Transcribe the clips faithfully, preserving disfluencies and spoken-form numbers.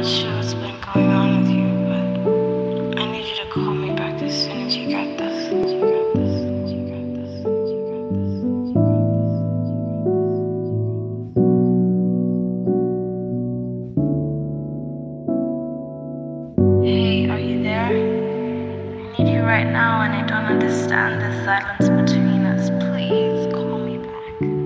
sure what's been going on with you, but I need you to call me back as soon as you got this. You got this. You got this. You got this. You got this. Hey, are you there? I need you right now, and I don't understand the silence between us. Please call me back.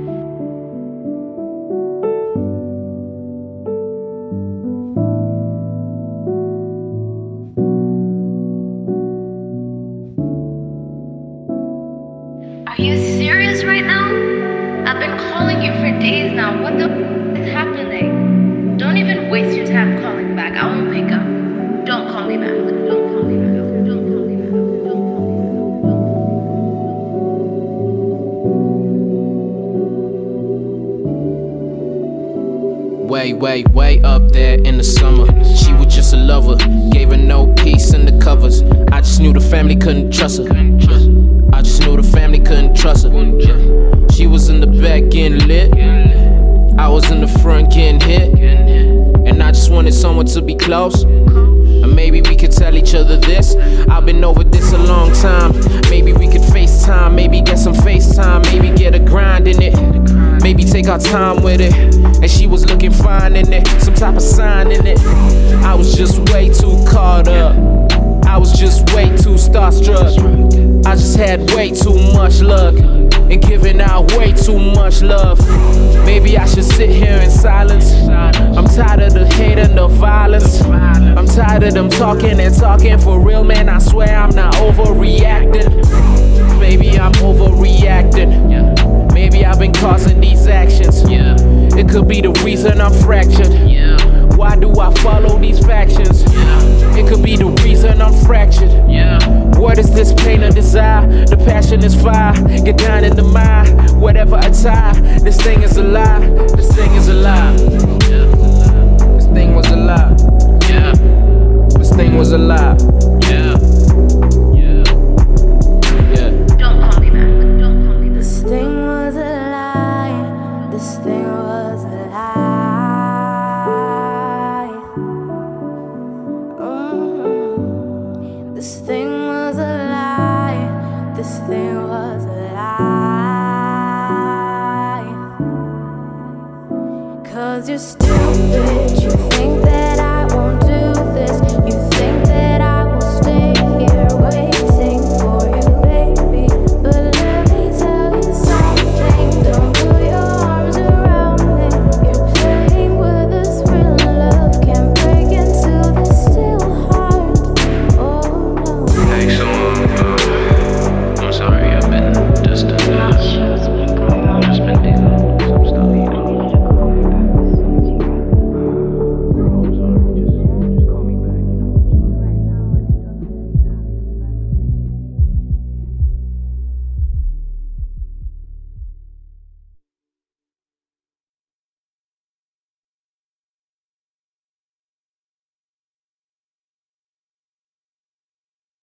Are you serious right now? I've been calling you for days now. What the f is happening? Don't even waste your time calling back. I won't pick up. Don't call me back. Don't call me back. Don't call me back. Don't call me back. Way, way, way up there in the summer. She was just a lover, gave her no peace in the covers. I just knew the family couldn't trust her. I just knew the family couldn't trust her. She was in the back getting lit, I was in the front getting hit. And I just wanted someone to be close, and maybe we could tell each other this. I've been over this a long time. Maybe we could FaceTime, maybe get some FaceTime, maybe get a grind in it, maybe take our time with it. And she was looking fine in it, some type of sign in it. I was just way too caught up, I was just way too starstruck. I just had way too much luck and giving out way too much love. Maybe I should sit here in silence. I'm tired of the hate and the violence. I'm tired of them talking and talking. For real, man, I swear I'm not overreacting. Maybe I'm overreacting. Maybe I've been causing these actions. It could be the reason I'm fractured. Why do I follow these factions? It could be the reason I'm fractured. What is this pain or desire? The passion is fire. Get down in the mind. Whatever I tie, this thing is a lie. This thing is a lie. This thing was a lie. This thing was a lie. Yeah. Don't call me back. Don't call me back. This thing was a lie. This thing was a lie. Mm. This thing was a lie. This thing was a lie. 'Cause you're stupid. You think